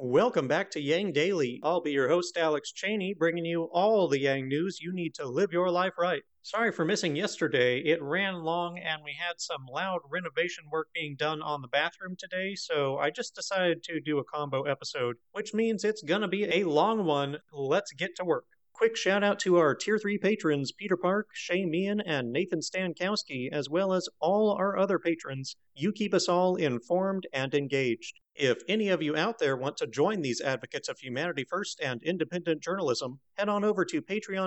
Welcome back to Yang Daily. I'll be your host, Alex Cheney, bringing you all the Yang news you need to live your life right. Sorry for missing yesterday. It ran long and we had some loud renovation work being done on the bathroom today, so I just decided to do a combo episode, which means it's gonna be a long one. Let's get to work. Quick shout out to our Tier 3 patrons Peter Park, Shay Meehan, and Nathan Stankowski, as well as all our other patrons. You keep us all informed and engaged. If any of you out there want to join these advocates of humanity first and independent journalism, head on over to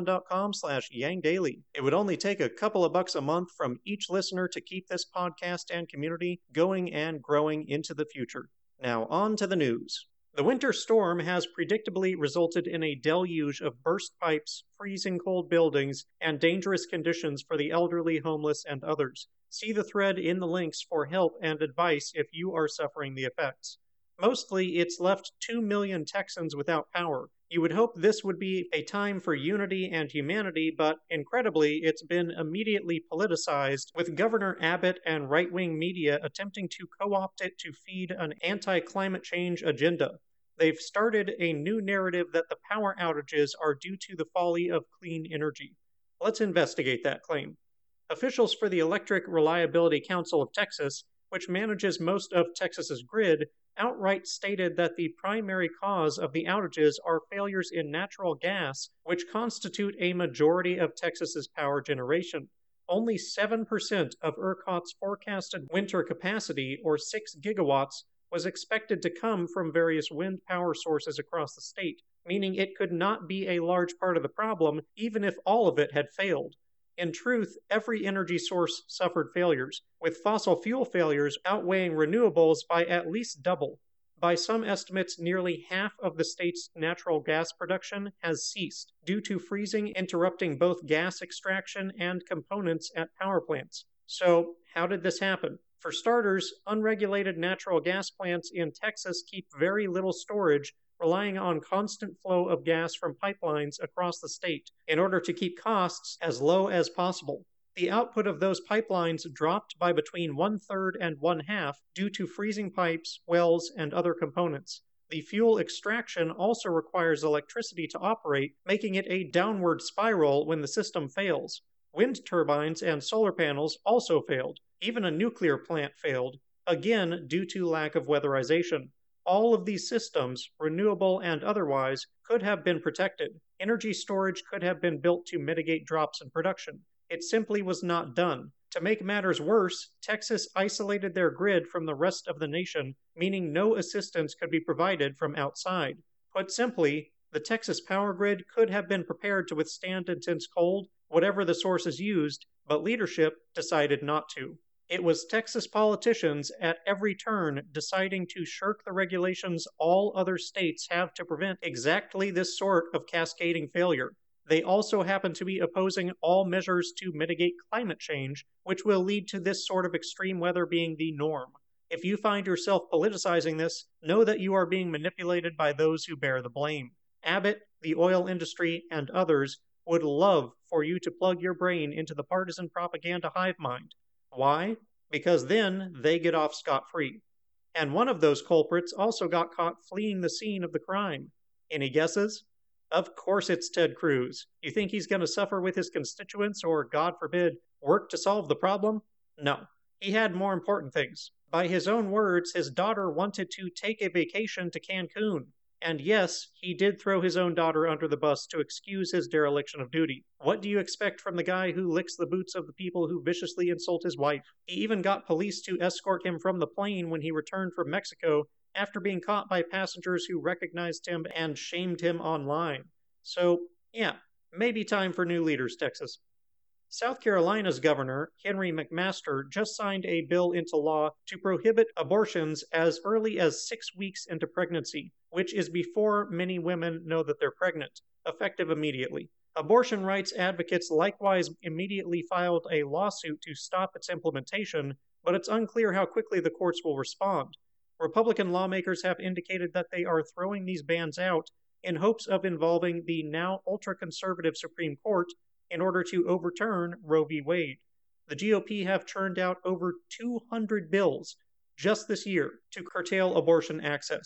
patreon.com/yangdaily. It would only take a couple of bucks a month from each listener to keep this podcast and community going and growing into the future. Now on to the news. The winter storm has predictably resulted in a deluge of burst pipes, freezing cold buildings, and dangerous conditions for the elderly, homeless, and others. See the thread in the links for help and advice if you are suffering the effects. Mostly, it's left 2 million Texans without power. You would hope this would be a time for unity and humanity, but incredibly, it's been immediately politicized, with Governor Abbott and right-wing media attempting to co-opt it to feed an anti-climate change agenda. They've started a new narrative that the power outages are due to the folly of clean energy. Let's investigate that claim. Officials for the Electric Reliability Council of Texas, which manages most of Texas's grid, outright stated that the primary cause of the outages are failures in natural gas, which constitute a majority of Texas's power generation. Only 7% of ERCOT's forecasted winter capacity, or 6 gigawatts, was expected to come from various wind power sources across the state, meaning it could not be a large part of the problem even if all of it had failed. In truth, every energy source suffered failures, with fossil fuel failures outweighing renewables by at least double. By some estimates, nearly half of the state's natural gas production has ceased due to freezing interrupting both gas extraction and components at power plants. So, how did this happen? For starters, unregulated natural gas plants in Texas keep very little storage, relying on constant flow of gas from pipelines across the state in order to keep costs as low as possible. The output of those pipelines dropped by between 1/3 and 1/2 due to freezing pipes, wells, and other components. The fuel extraction also requires electricity to operate, making it a downward spiral when the system fails. Wind turbines and solar panels also failed. Even a nuclear plant failed, again due to lack of weatherization. All of these systems, renewable and otherwise, could have been protected. Energy storage could have been built to mitigate drops in production. It simply was not done. To make matters worse, Texas isolated their grid from the rest of the nation, meaning no assistance could be provided from outside. Put simply, the Texas power grid could have been prepared to withstand intense cold, whatever the sources used, but leadership decided not to. It was Texas politicians at every turn deciding to shirk the regulations all other states have to prevent exactly this sort of cascading failure. They also happen to be opposing all measures to mitigate climate change, which will lead to this sort of extreme weather being the norm. If you find yourself politicizing this, know that you are being manipulated by those who bear the blame. Abbott, the oil industry, and others would love for you to plug your brain into the partisan propaganda hive mind. Why? Because then they get off scot-free. And one of those culprits also got caught fleeing the scene of the crime. Any guesses? Of course it's Ted Cruz. You think he's going to suffer with his constituents or, God forbid, work to solve the problem? No. He had more important things. By his own words, his daughter wanted to take a vacation to Cancun. And yes, he did throw his own daughter under the bus to excuse his dereliction of duty. What do you expect from the guy who licks the boots of the people who viciously insult his wife? He even got police to escort him from the plane when he returned from Mexico after being caught by passengers who recognized him and shamed him online. So, yeah, maybe time for new leaders, Texas. South Carolina's governor, Henry McMaster, just signed a bill into law to prohibit abortions as early as 6 weeks into pregnancy, which is before many women know that they're pregnant, effective immediately. Abortion rights advocates likewise immediately filed a lawsuit to stop its implementation, but it's unclear how quickly the courts will respond. Republican lawmakers have indicated that they are throwing these bans out in hopes of involving the now ultra-conservative Supreme Court in order to overturn Roe v. Wade. The GOP have churned out over 200 bills just this year to curtail abortion access.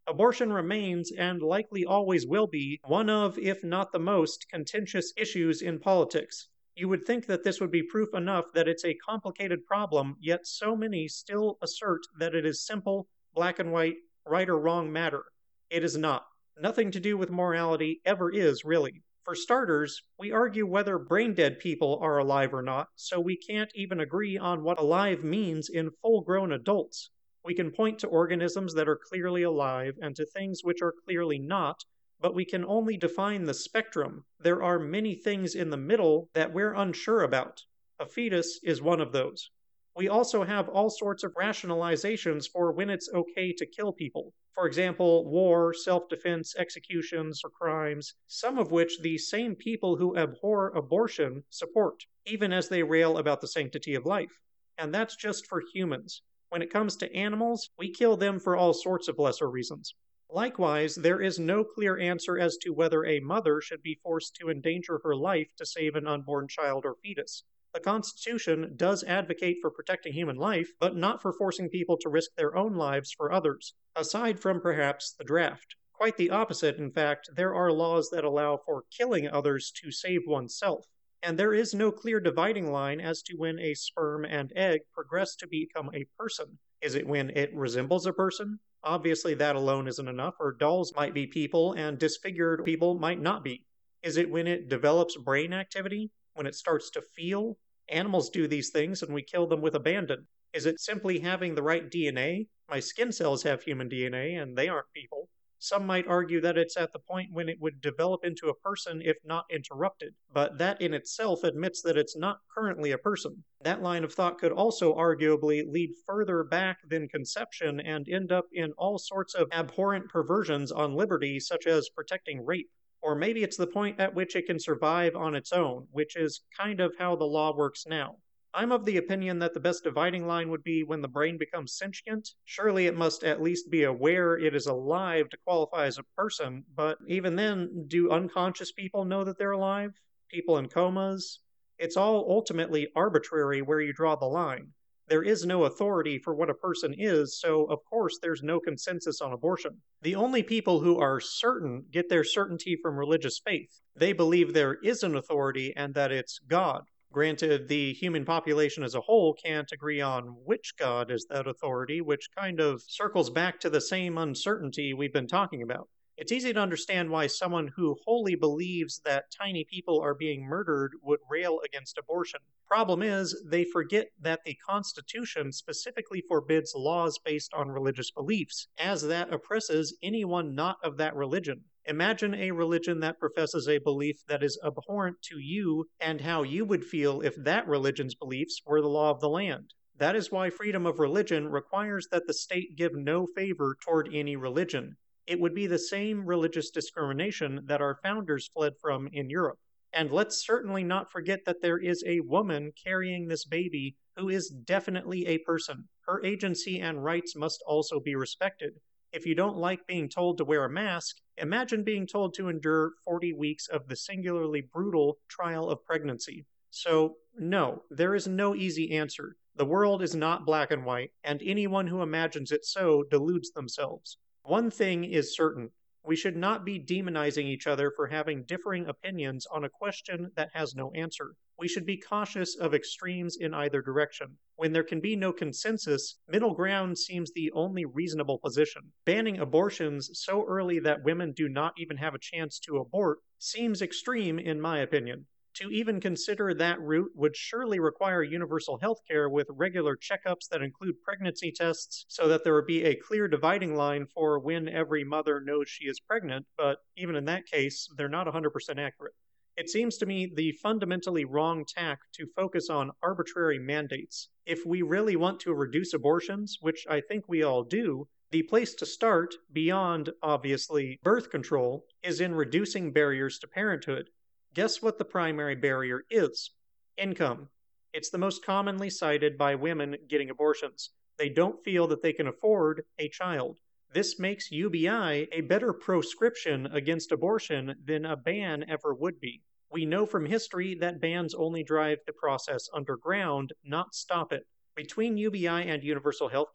Abortion remains, and likely always will be, one of, if not the most, contentious issues in politics. You would think that this would be proof enough that it's a complicated problem, yet so many still assert that it is simple, black and white, right or wrong matter. It is not. Nothing to do with morality ever is, really. For starters, we argue whether brain dead people are alive or not, so we can't even agree on what alive means in full grown adults. We can point to organisms that are clearly alive and to things which are clearly not, but we can only define the spectrum. There are many things in the middle that we're unsure about. A fetus is one of those. We also have all sorts of rationalizations for when it's okay to kill people. For example, war, self defense, executions, or crimes, some of which the same people who abhor abortion support, even as they rail about the sanctity of life. And that's just for humans. When it comes to animals, we kill them for all sorts of lesser reasons. Likewise, there is no clear answer as to whether a mother should be forced to endanger her life to save an unborn child or fetus. The Constitution does advocate for protecting human life, but not for forcing people to risk their own lives for others, aside from perhaps the draft. Quite the opposite, in fact, there are laws that allow for killing others to save oneself. And there is no clear dividing line as to when a sperm and egg progress to become a person. Is it when it resembles a person? Obviously, that alone isn't enough, or dolls might be people and disfigured people might not be. Is it when it develops brain activity? When it starts to feel? Animals do these things and we kill them with abandon. Is it simply having the right DNA? My skin cells have human DNA and they aren't people. Some might argue that it's at the point when it would develop into a person if not interrupted, but that in itself admits that it's not currently a person. That line of thought could also arguably lead further back than conception and end up in all sorts of abhorrent perversions on liberty, such as protecting rape. Or maybe it's the point at which it can survive on its own, which is kind of how the law works now. I'm of the opinion that the best dividing line would be when the brain becomes sentient. Surely it must at least be aware it is alive to qualify as a person, but even then, do unconscious people know that they're alive? People in comas? It's all ultimately arbitrary where you draw the line. There is no authority for what a person is, so of course there's no consensus on abortion. The only people who are certain get their certainty from religious faith. They believe there is an authority and that it's God. Granted, the human population as a whole can't agree on which God is that authority, which kind of circles back to the same uncertainty we've been talking about. It's easy to understand why someone who wholly believes that tiny people are being murdered would rail against abortion. Problem is, they forget that the Constitution specifically forbids laws based on religious beliefs, as that oppresses anyone not of that religion. Imagine a religion that professes a belief that is abhorrent to you and how you would feel if that religion's beliefs were the law of the land. That is why freedom of religion requires that the state give no favor toward any religion. It would be the same religious discrimination that our founders fled from in Europe. And let's certainly not forget that there is a woman carrying this baby who is definitely a person. Her agency and rights must also be respected. If you don't like being told to wear a mask, imagine being told to endure 40 weeks of the singularly brutal trial of pregnancy. So, no, there is no easy answer. The world is not black and white, and anyone who imagines it so deludes themselves. One thing is certain. We should not be demonizing each other for having differing opinions on a question that has no answer. We should be cautious of extremes in either direction. When there can be no consensus, middle ground seems the only reasonable position. Banning abortions so early that women do not even have a chance to abort seems extreme, in my opinion. To even consider that route would surely require universal health care with regular checkups that include pregnancy tests so that there would be a clear dividing line for when every mother knows she is pregnant, but even in that case, they're not 100% accurate. It seems to me the fundamentally wrong tack to focus on arbitrary mandates. If we really want to reduce abortions, which I think we all do, the place to start, beyond, obviously, birth control, is in reducing barriers to parenthood. Guess what the primary barrier is? Income. It's the most commonly cited by women getting abortions. They don't feel that they can afford a child. This makes UBI a better proscription against abortion than a ban ever would be. We know from history that bans only drive the process underground, not stop it. Between UBI and universal health care,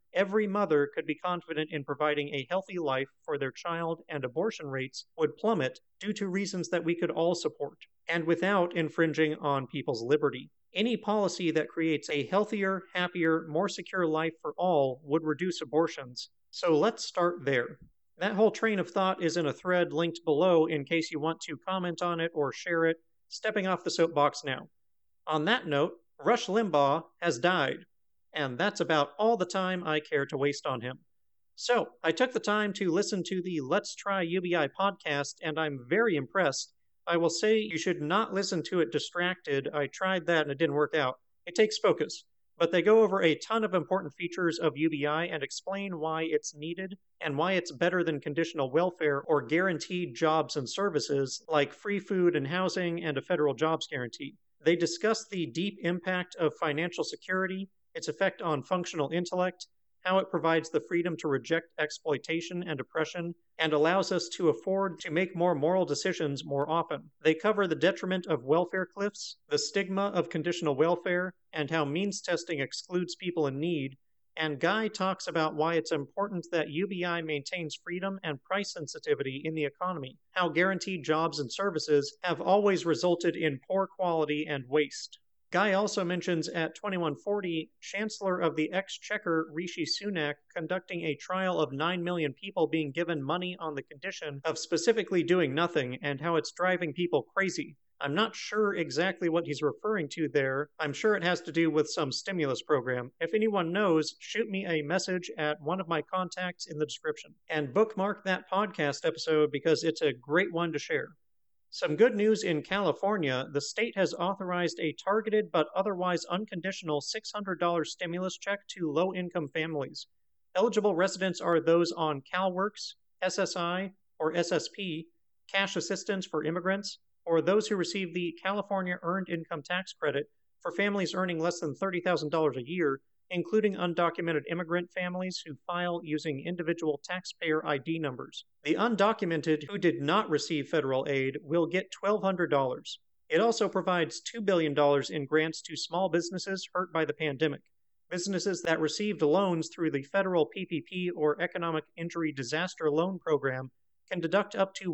every mother could be confident in providing a healthy life for their child, and abortion rates would plummet due to reasons that we could all support, and without infringing on people's liberty. Any policy that creates a healthier, happier, more secure life for all would reduce abortions. So let's start there. That whole train of thought is in a thread linked below in case you want to comment on it or share it. Stepping off the soapbox now. On that note, Rush Limbaugh has died, and that's about all the time I care to waste on him. So, I took the time to listen to the Let's Try UBI podcast, and I'm very impressed. I will say you should not listen to it distracted. I tried that and it didn't work out. It takes focus. But they go over a ton of important features of UBI and explain why it's needed and why it's better than conditional welfare or guaranteed jobs and services like free food and housing and a federal jobs guarantee. They discuss the deep impact of financial security, its effect on functional intellect, how it provides the freedom to reject exploitation and oppression, and allows us to afford to make more moral decisions more often. They cover the detriment of welfare cliffs, the stigma of conditional welfare, and how means testing excludes people in need. And Guy talks about why it's important that UBI maintains freedom and price sensitivity in the economy, how guaranteed jobs and services have always resulted in poor quality and waste. Guy also mentions at 2140, Chancellor of the Exchequer Rishi Sunak conducting a trial of 9 million people being given money on the condition of specifically doing nothing and how it's driving people crazy. I'm not sure exactly what he's referring to there. I'm sure it has to do with some stimulus program. If anyone knows, shoot me a message at one of my contacts in the description. And bookmark that podcast episode because it's a great one to share. Some good news in California. The state has authorized a targeted but otherwise unconditional $600 stimulus check to low-income families. Eligible residents are those on CalWORKS, SSI, or SSP, cash assistance for immigrants, or those who receive the California Earned Income Tax Credit for families earning less than $30,000 a year, including undocumented immigrant families who file using individual taxpayer ID numbers. The undocumented who did not receive federal aid will get $1,200. It also provides $2 billion in grants to small businesses hurt by the pandemic. Businesses that received loans through the federal PPP or Economic Injury Disaster Loan Program can deduct up to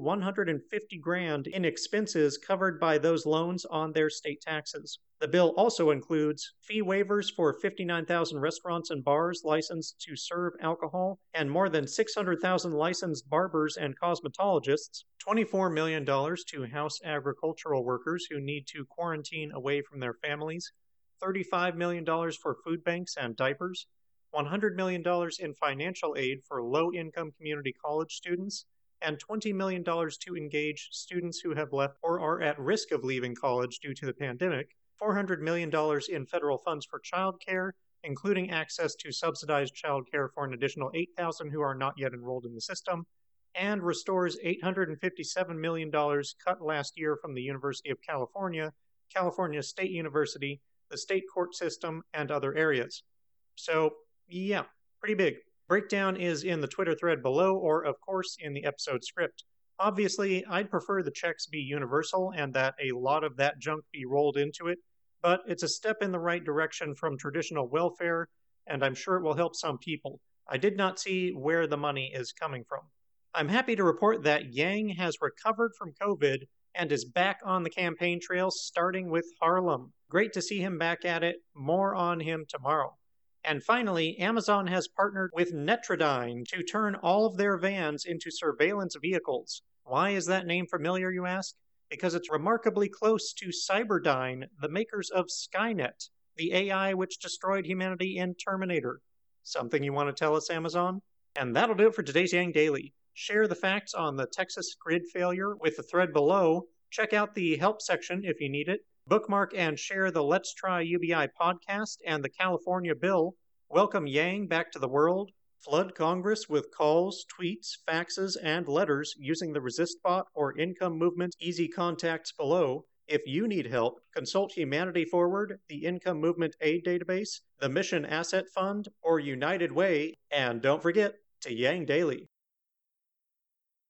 $150,000 in expenses covered by those loans on their state taxes. The bill also includes fee waivers for 59,000 restaurants and bars licensed to serve alcohol, and more than 600,000 licensed barbers and cosmetologists, $24 million to house agricultural workers who need to quarantine away from their families, $35 million for food banks and diapers, $100 million in financial aid for low-income community college students, and $20 million to engage students who have left or are at risk of leaving college due to the pandemic, $400 million in federal funds for childcare, including access to subsidized childcare for an additional 8,000 who are not yet enrolled in the system, and restores $857 million cut last year from the University of California, California State University, the state court system, and other areas. So, yeah, pretty big. Breakdown is in the Twitter thread below, or of course in the episode script. Obviously, I'd prefer the checks be universal and that a lot of that junk be rolled into it, but it's a step in the right direction from traditional welfare, and I'm sure it will help some people. I did not see where the money is coming from. I'm happy to report that Yang has recovered from COVID and is back on the campaign trail, starting with Harlem. Great to see him back at it. More on him tomorrow. And finally, Amazon has partnered with Netradyne to turn all of their vans into surveillance vehicles. Why is that name familiar, you ask? Because it's remarkably close to Cyberdyne, the makers of Skynet, the AI which destroyed humanity in Terminator. Something you want to tell us, Amazon? And that'll do it for today's Yang Daily. Share the facts on the Texas grid failure with the thread below. Check out the help section if you need it. Bookmark and share the Let's Try UBI podcast and the California bill. Welcome Yang back to the world. Flood Congress with calls, tweets, faxes, and letters using the ResistBot or Income Movement Easy Contacts below. If you need help, consult Humanity Forward, the Income Movement Aid Database, the Mission Asset Fund, or United Way, and don't forget to Yang Daily.